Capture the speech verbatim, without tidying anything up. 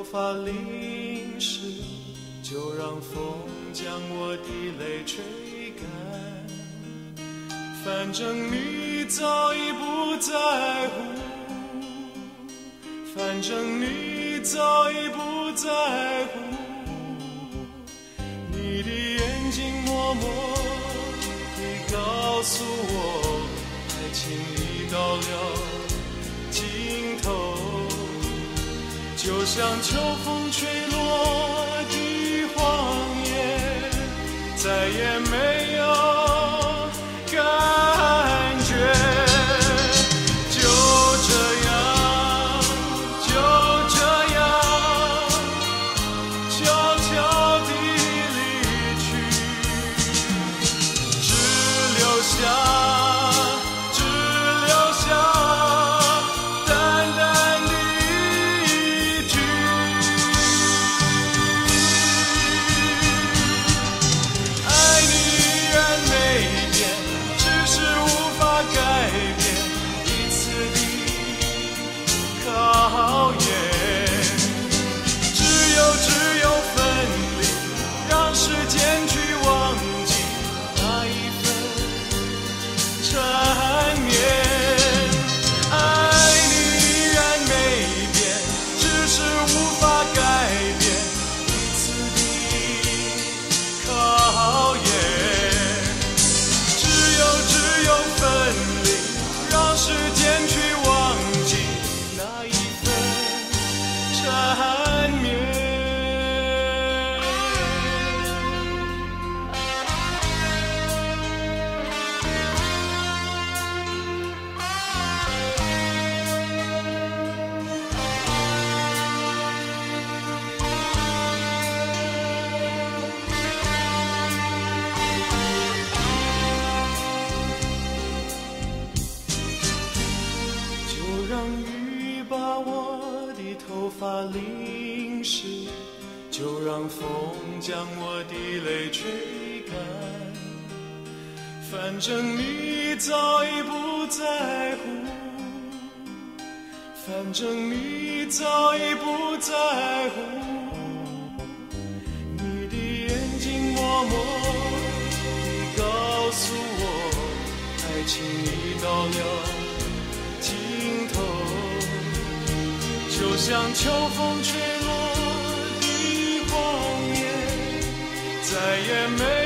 发淋湿，就让风将我的泪吹干。反正你早已不在乎，反正你早已不在乎，你的眼睛默默地告诉我，爱情已到了尽头，就像秋风吹落的黄叶，再也没有感觉。就这样，就这样，悄悄地离去，只留下。发淋湿，就让风将我的泪吹干。反正你早已不在乎，反正你早已不在乎，你的眼睛默默地告诉我，爱情已到了尽头，就像秋风吹落的黄叶，再也没